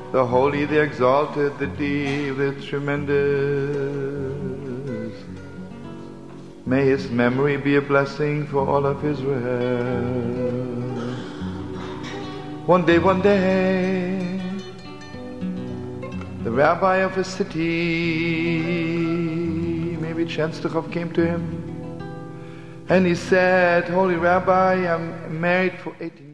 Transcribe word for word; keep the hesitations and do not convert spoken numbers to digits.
the holy, the exalted, the deep, the tremendous. May his memory be a blessing for all of Israel. One day, one day, the rabbi of a city, maybe Chenstochov, came to him and he said, Holy Rabbi, I'm married for eighteen years.